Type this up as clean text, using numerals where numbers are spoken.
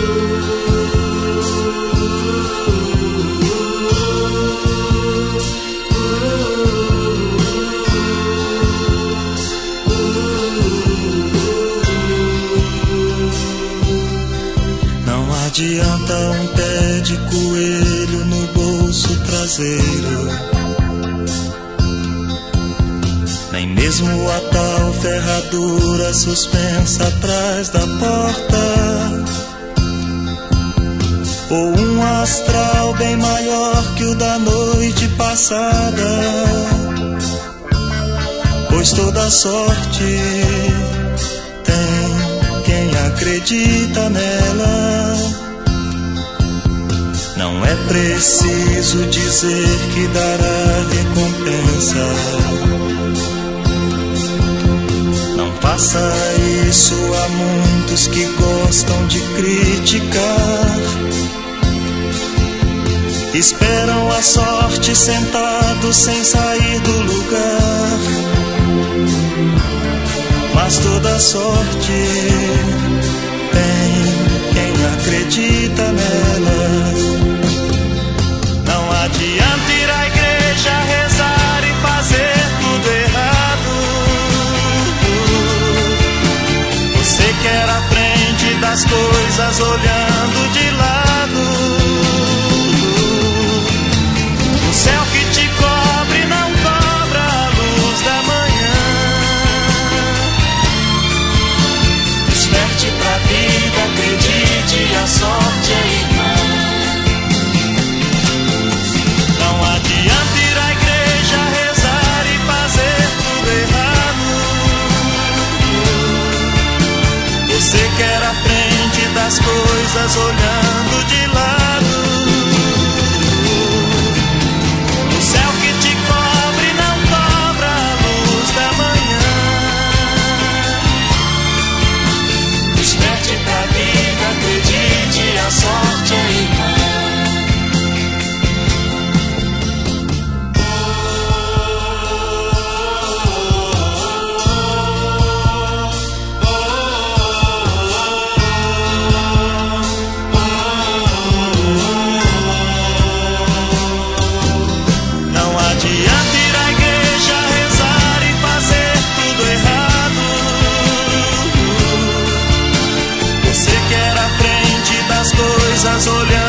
Adianta um pé de coelho no bolso traseiro, nem mesmo a tal ferradura suspensa atrás da porta, ou um astral bem maior que o da noite passada, pois toda sorte tem quem acredita nela. Não é preciso dizer que dará recompensa. Não faça isso, há muitos que gostam de criticar. Esperam a sorte sentados sem sair do lugar. Mas toda sorte tem quem acredita nela. Não adianta ir à igreja, rezar e fazer tudo errado. Você quer a frente das coisas olhando de lado. O céu que te cobre não cobra a luz da manhã. Desperte pra vida, acredite, a sorte é irmã. Não adianta ir à igreja, rezar e fazer tudo errado. Você quer a frente das coisas olhando de lado. O céu que te cobre não cobra a luz da manhã. Desperte pra vida, acredite, a sorte é irmã. Olhando